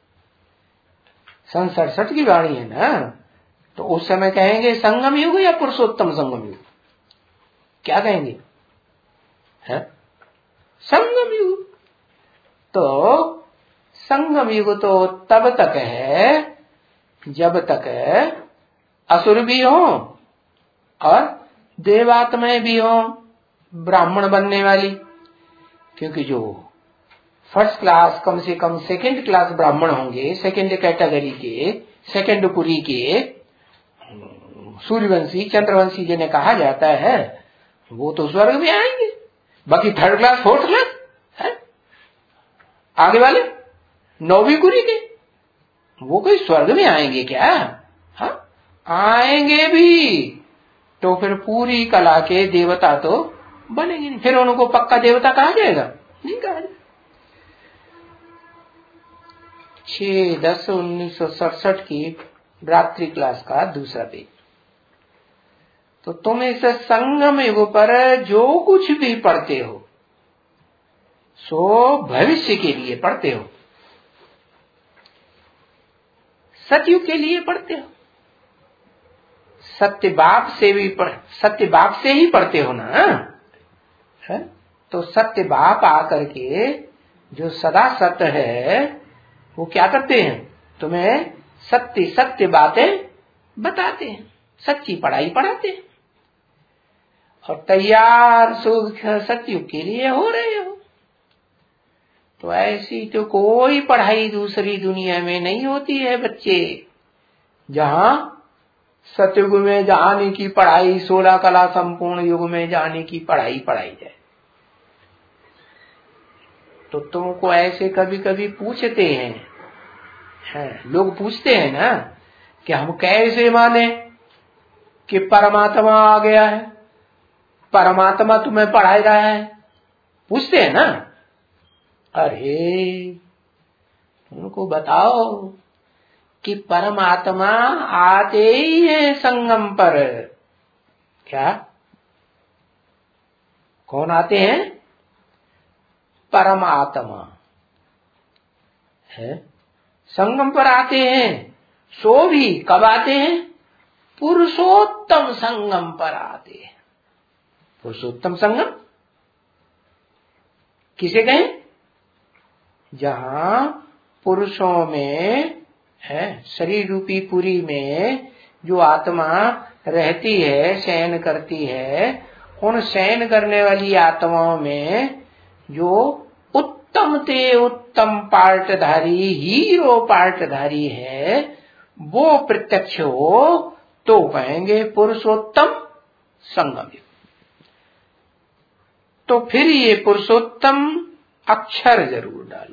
सन सड़सठ की वाणी है ना, तो उस समय कहेंगे संगम युग या पुरुषोत्तम संगम युग, क्या कहेंगे, है संगम युग। तो संगम युग तो तब तक है जब तक असुर भी हो और देवात्माएं भी हो ब्राह्मण बनने वाली। क्योंकि जो फर्स्ट क्लास, कम से कम सेकंड क्लास ब्राह्मण होंगे, सेकंड कैटेगरी के, सेकंड पुरी के, सूर्यवंशी चंद्रवंशी जिन्हें कहा जाता है, वो तो स्वर्ग में आएंगे। बाकी थर्ड क्लास फोर्थ क्लास है, आगे वाले नौवीं कुरी के, वो कोई स्वर्ग में आएंगे क्या, हाँ आएंगे भी तो फिर पूरी कला के देवता तो बनेंगे नहीं, फिर उनको पक्का देवता कहा जाएगा, नहीं कहा जाएगा। छह दस उन्नीस सौ सड़सठ की रात्रि क्लास का दूसरा पेज। तो तुम इस संगम युग पर जो कुछ भी पढ़ते हो सो भविष्य के लिए पढ़ते हो, सतयुग के लिए पढ़ते हो। सत्य बाप से भी पढ़, सत्य बाप से ही पढ़ते हो ना, है? तो सत्य बाप आकर के जो सदा सत्य है वो क्या करते हैं, तुम्हें सत्य सत्य बातें बताते हैं, सच्ची पढ़ाई पढ़ाते हैं और तैयार सुख सतयुग के लिए हो रहे हो। तो ऐसी तो कोई पढ़ाई दूसरी दुनिया में नहीं होती है बच्चे, जहां सतयुग में जाने की पढ़ाई, सोलह कला संपूर्ण युग में जाने की पढ़ाई पढ़ाई जाए। तो तुमको ऐसे कभी कभी पूछते हैं, हैं लोग पूछते हैं ना कि हम कैसे माने कि परमात्मा आ गया है, परमात्मा तुम्हें पढ़ा रहा है, पूछते हैं ना। अरे उनको बताओ कि परमात्मा आते ही है संगम पर। क्या, कौन आते हैं, परमात्मा है संगम पर आते हैं। सो भी कब आते हैं, पुरुषोत्तम संगम पर आते हैं। पुरुषोत्तम संगम किसे कहें, जहां पुरुषों में है शरीर रूपी पुरी में जो आत्मा रहती है, शयन करती है, उन शयन करने वाली आत्माओं में जो उत्तम ते उत्तम पार्टधारी, हीरो पार्टधारी है, वो प्रत्यक्ष हो तो कहेंगे पुरुषोत्तम संगम। तो फिर ये पुरुषोत्तम अक्षर जरूर डालो।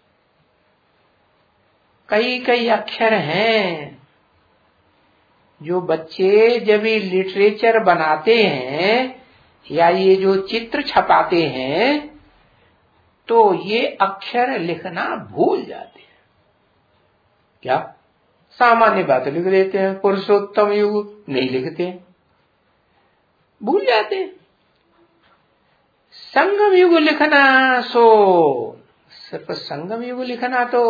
कई कई अक्षर हैं जो बच्चे जब ये लिटरेचर बनाते हैं या ये जो चित्र छपाते हैं तो ये अक्षर लिखना भूल जाते हैं। क्या सामान्य बात लिख देते हैं, पुरुषोत्तम युग नहीं लिखते हैं, भूल जाते हैं। संगम युग लिखना, सो सिर्फ संगम युग लिखना तो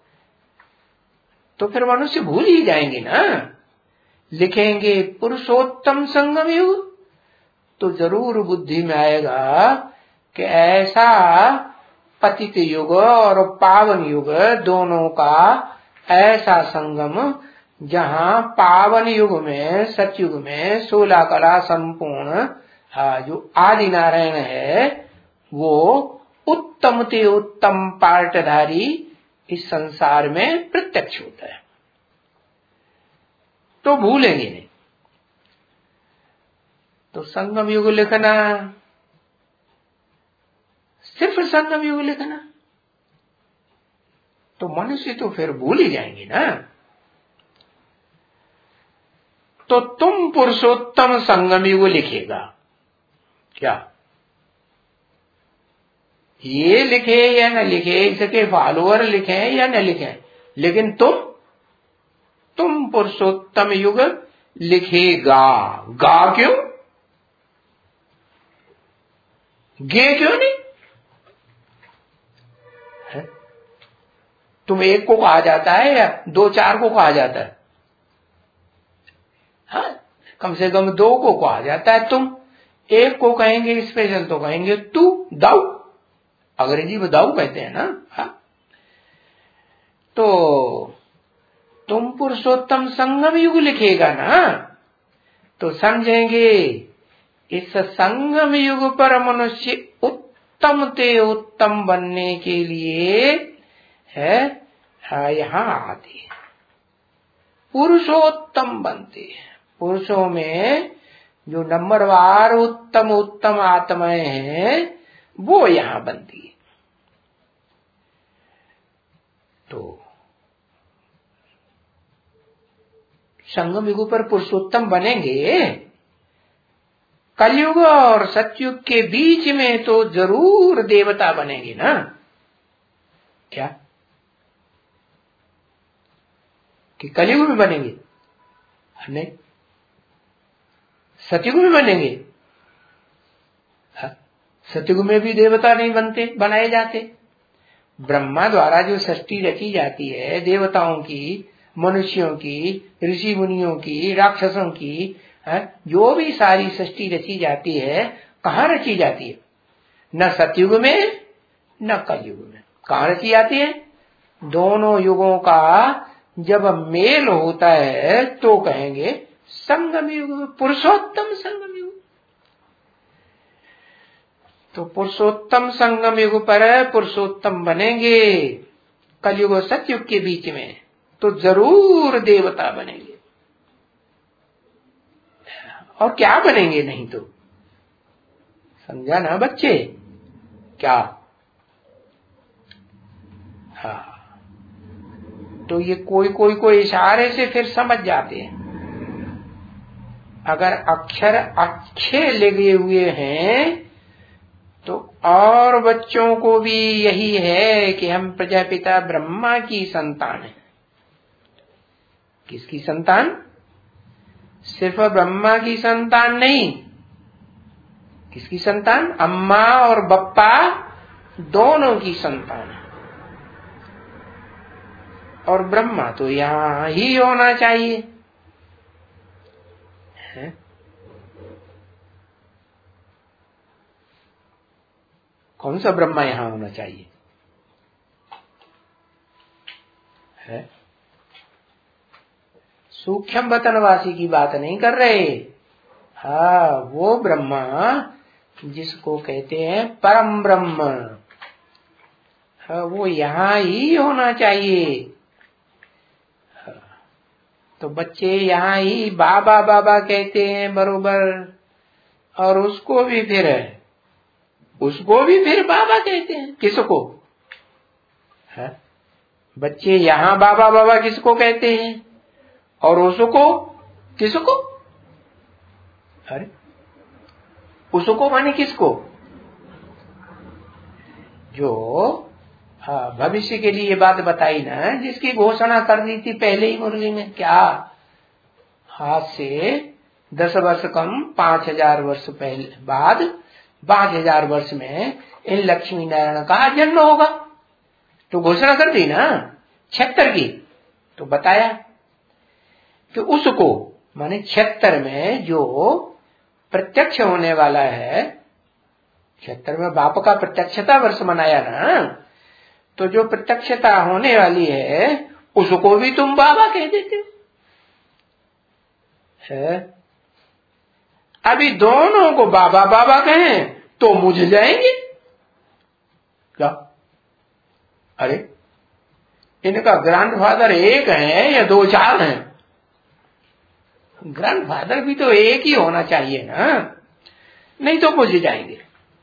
तो फिर मनुष्य भूल ही जाएंगे ना। लिखेंगे पुरुषोत्तम संगम युग तो जरूर बुद्धि में आएगा कि ऐसा पतित युग और पावन युग दोनों का ऐसा संगम, जहां पावन युग में सतयुग में सोलह कला संपूर्ण जो आदि नारायण है वो उत्तम ते उत्तम पार्टधारी इस संसार में प्रत्यक्ष होता है, तो भूलेंगे नहीं। तो संगम युग लिखना, सिर्फ संगम युग लिखना तो मनुष्य तो फिर भूल ही जाएंगे ना। तो तुम पुरुषोत्तम संगम युग लिखेगा क्या? ये लिखे या न लिखे, इसके फॉलोअर लिखे या न लिखे, लेकिन तुम तुम पुरुषोत्तम युग लिखेगा। गा क्यों? गे क्यों नहीं? है? तुम एक को कहा जाता है या दो चार को कहा जाता है? हाँ, कम से कम दो को कहा जाता है। तुम एक को कहेंगे स्पेशल तो कहेंगे तू, दाऊ, अंग्रेजी में दाऊ कहते हैं ना। हाँ? तो तुम पुरुषोत्तम संगम युग लिखेगा ना तो समझेंगे इस संगम युग पर मनुष्य उत्तम ते उत्तम बनने के लिए है यहाँ आते हैं, पुरुषोत्तम बनते हैं। पुरुषों में जो नंबरवार उत्तम उत्तम आत्माएं हैं वो यहाँ बनती है। तो संगम युग पर पुरुषोत्तम बनेंगे। कलयुग और सतयुग के बीच में तो जरूर देवता बनेंगे ना। क्या कि कलयुग में बनेंगे? नहीं, सतयुग में बनेंगे। सतयुग में भी देवता नहीं बनते, बनाए जाते। ब्रह्मा द्वारा जो सृष्टि रची जाती है देवताओं की, मनुष्यों की, ऋषि मुनियों की, राक्षसों की, है जो भी सारी सृष्टि रची जाती है, कहाँ रची जाती है? न सतयुग में न कलयुग में। कहाँ रची जाती है? दोनों युगों का जब मेल होता है तो कहेंगे संगम युग, पुरुषोत्तम संगम युग। तो पुरुषोत्तम संगम युग पर पुरुषोत्तम बनेंगे। कलयुग और सतयुग के बीच में तो जरूर देवता बनेंगे। और क्या बनेंगे नहीं तो? समझा ना बच्चे? क्या? हाँ, तो ये कोई कोई कोई इशारे से फिर समझ जाते हैं। अगर अक्षर अच्छे लगे हुए हैं तो और बच्चों को भी यही है कि हम प्रजापिता ब्रह्मा की संतान हैं। किसकी संतान? सिर्फ ब्रह्मा की संतान नहीं। किसकी संतान? अम्मा और बप्पा दोनों की संतान है। और ब्रह्मा तो यहां ही होना चाहिए है? कौन सा ब्रह्मा यहां होना चाहिए है? सूक्ष्म वतनवासी की बात नहीं कर रहे। हाँ, वो ब्रह्मा जिसको कहते हैं परम ब्रह्म, हाँ, वो यहां ही होना चाहिए। हाँ, तो बच्चे यहां ही बाबा बाबा कहते हैं बरोबर, और उसको भी फिर उसको भी फिर बाबा कहते हैं। किसको है? बच्चे यहाँ बाबा बाबा किसको कहते हैं और उसको किसको? अरे उसको माने किसको? जो हाँ भविष्य के लिए बात बताई ना, जिसकी घोषणा कर दी थी पहले ही मुरली में। क्या आज से दस वर्ष कम पांच हजार वर्ष पहले बाद पांच हजार वर्ष में इन लक्ष्मी नारायण का जन्म होगा, तो घोषणा कर दी ना छिहत्तर की। तो बताया कि उसको माने छिहत्तर में जो प्रत्यक्ष होने वाला है, छिहत्तर में बाप का प्रत्यक्षता वर्ष मनाया ना, तो जो प्रत्यक्षता होने वाली है उसको भी तुम बाबा कह देते हो। है अभी दोनों को बाबा बाबा कहें तो मुझ जाएंगे क्या? अरे इनका ग्रैंडफादर एक है या दो चार हैं? ग्रैंडफादर भी तो एक ही होना चाहिए ना, नहीं तो मुझ जाएंगे।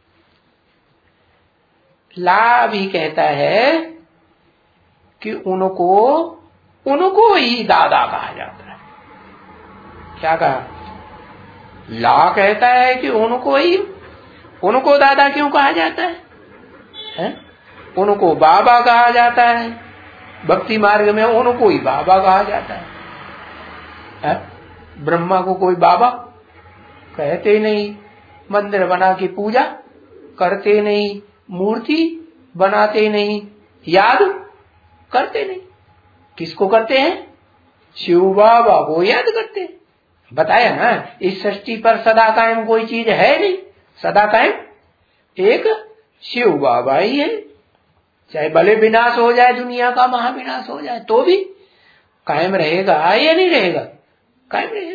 ला भी कहता है कि उनको उनको ही दादा कहा जाता है। क्या कहा? ला कहता है कि उनको ही उनको दादा क्यों कहा जाता है, है? उनको बाबा कहा जाता है। भक्ति मार्ग में उनको ही बाबा कहा जाता है, है? ब्रह्मा को कोई बाबा कहते नहीं, मंदिर बना के पूजा करते नहीं, मूर्ति बनाते नहीं, याद करते नहीं। किसको करते हैं? शिव बाबा को याद करते हैं। बताया ना इस सृष्टि पर सदा कायम कोई चीज है नहीं, सदा कायम एक शिव बाबा ही है। चाहे भले विनाश हो जाए, दुनिया का महाविनाश हो जाए, तो भी कायम रहेगा या नहीं रहेगा? कायम रहेगा।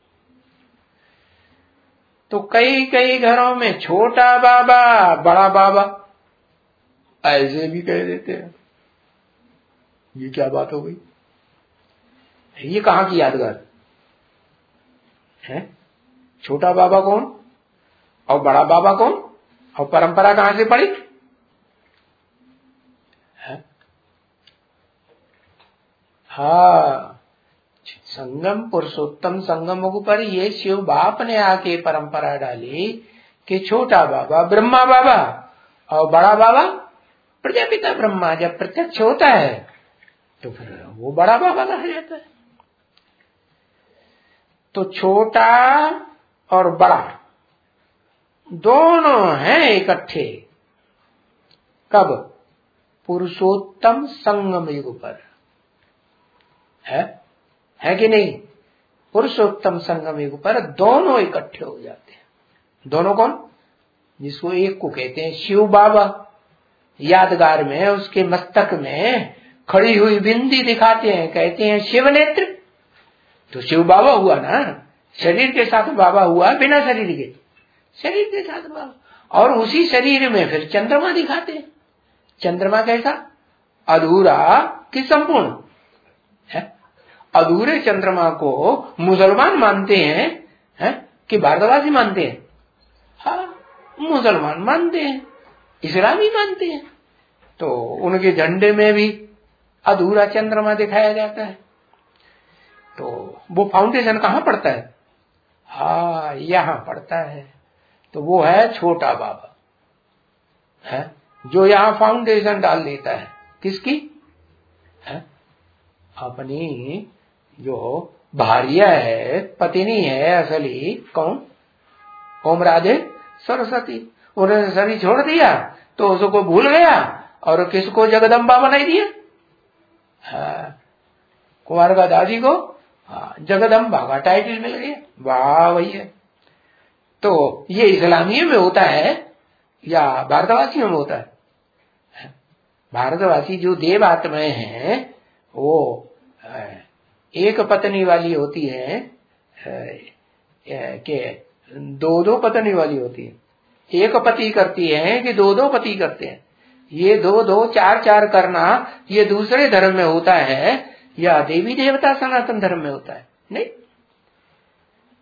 तो कई कई घरों में छोटा बाबा बड़ा बाबा ऐसे भी कह देते हैं। ये क्या बात हो गई? ये कहां की यादगार है? छोटा बाबा कौन और बड़ा बाबा कौन और परंपरा कहां से पड़ी है? हाँ, संगम पुरुषोत्तम संगम पर ये शिव बाप ने आके परंपरा डाली कि छोटा बाबा ब्रह्मा बाबा और बड़ा बाबा प्रजापिता ब्रह्मा जब प्रत्यक्ष होता है तो फिर वो बड़ा बाबा कहा जाता है। तो छोटा और बड़ा दोनों हैं इकट्ठे। कब? पुरुषोत्तम संगम युग पर है है कि नहीं? पुरुषोत्तम संगम युग पर दोनों इकट्ठे हो जाते हैं। दोनों कौन? जिसको एक को कहते हैं शिव बाबा, यादगार में उसके मस्तक में खड़ी हुई बिंदी दिखाते हैं, कहते हैं शिव नेत्र। तो शिव बाबा हुआ ना, शरीर के साथ बाबा हुआ, बिना शरीर के शरीर के साथ बाबा। और उसी शरीर में फिर चंद्रमा दिखाते हैं। चंद्रमा कैसा? अधूरा कि संपूर्ण है? अधूरे चंद्रमा को मुसलमान मानते हैं, हैं? कि भारतवासी मानते हैं? हाँ, मुसलमान मानते हैं, इस्लामी मानते हैं। तो उनके झंडे में भी अधूरा चंद्रमा दिखाया जाता है। तो वो फाउंडेशन कहाँ पड़ता है? हाँ, यहाँ पड़ता है। तो वो है छोटा बाबा, है जो यहाँ फाउंडेशन डाल देता है। किसकी? है अपनी जो भार्या है, पत्नी है असली, कौन? ओम राधे सरस्वती। उन्होंने शरीर छोड़ दिया तो उसको भूल गया और किसको जगदम्बा बनाई दिया? हाँ, कुमार का दादी को हाँ, जगदम्बा का टाइटल मिल गया। वाह भैया। तो ये इस्लामियों में होता है या भारतवासियों में होता है? भारतवासी जो देव आत्माएं हैं वो एक पत्नी वाली होती है कि दो दो पत्नी वाली होती है। एक पति करती है कि दो दो पति करते हैं? ये दो दो चार चार करना ये दूसरे धर्म में होता है या देवी देवता सनातन धर्म में होता है? नहीं,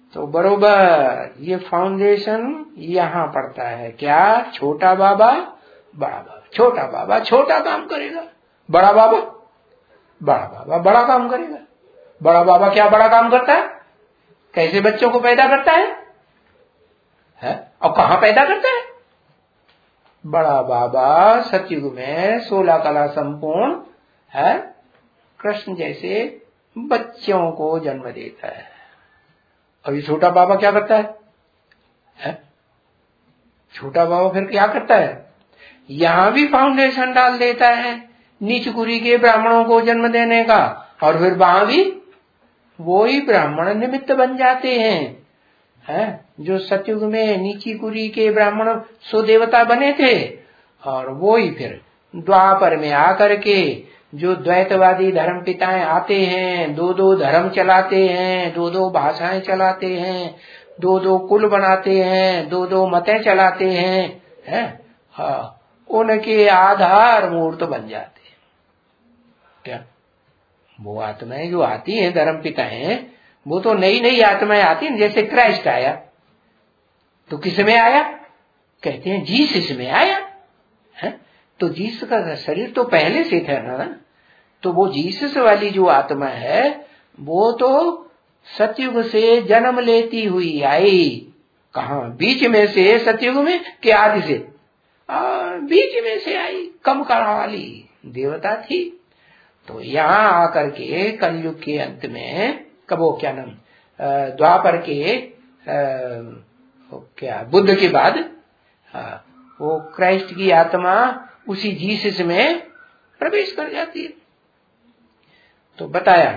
तो बरोबर ये फाउंडेशन यहाँ पड़ता है। क्या? छोटा बाबा बड़ा बाबा, छोटा बाबा छोटा काम करेगा, बड़ा बाबा बड़ा बाबा बड़ा काम करेगा। बड़ा बाबा क्या बड़ा काम करता है? कैसे बच्चों को पैदा करता है, है? और कहाँ पैदा करता है? बड़ा बाबा सतयुग में सोलह कला संपूर्ण है, कृष्ण जैसे बच्चों को जन्म देता है। अभी छोटा बाबा क्या करता है, है? छोटा बाबा फिर क्या करता है? यहां भी फाउंडेशन डाल देता है नीच कुरी के ब्राह्मणों को जन्म देने का, और फिर वहां भी वो ही ब्राह्मण निमित्त बन जाते हैं, है? जो सतयुग में नीची कुरी के ब्राह्मण सो देवता बने थे, और वो ही फिर द्वापर में आकर के जो द्वैतवादी धर्म पिताएं आते हैं, दो दो धर्म चलाते हैं, दो दो भाषाएं चलाते हैं, दो दो कुल बनाते हैं, दो दो मतें चलाते हैं, है? हाँ, उनके आधार मूर्त बन जाते हैं। क्या? वो आत्माएं जो आती हैं धर्म पिताएं, वो तो नई नई आत्माएं आती हैं। जैसे क्राइस्ट आया तो किस में आया? कहते हैं जीसस में आया, है? तो जीसस का शरीर तो पहले से था ना, तो वो जीसस वाली जो आत्मा है वो तो सतयुग से जन्म लेती हुई आई। कहा? बीच में से, सतयुग में कि आदि से? आ, बीच में से आई, कम काल वाली देवता थी। तो यहाँ आकर के कलयुग के अंत में, कब वो क्या नाम, द्वापर के आ, क्या बुद्ध के बाद, हाँ, वो क्राइस्ट की आत्मा उसी जीसस में प्रवेश कर जाती है। तो बताया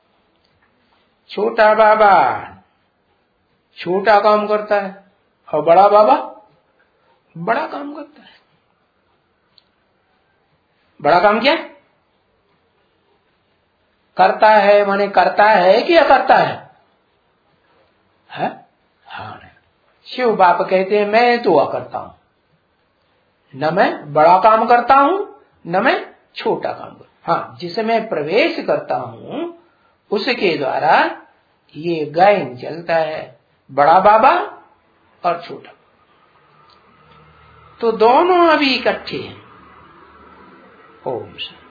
छोटा बाबा छोटा काम करता है और बड़ा बाबा बड़ा काम करता है। बड़ा काम क्या करता है? माने करता है कि अकर्ता है, है? हाँ, शिव बाप कहते हैं मैं तो अकर्ता हूं, न मैं बड़ा काम करता हूं न मैं छोटा काम करता। हाँ, जिसे मैं प्रवेश करता हूं उसके द्वारा ये गायन चलता है, बड़ा बाबा और छोटा। तो दोनों अभी इकट्ठे हैं। ओम शांति।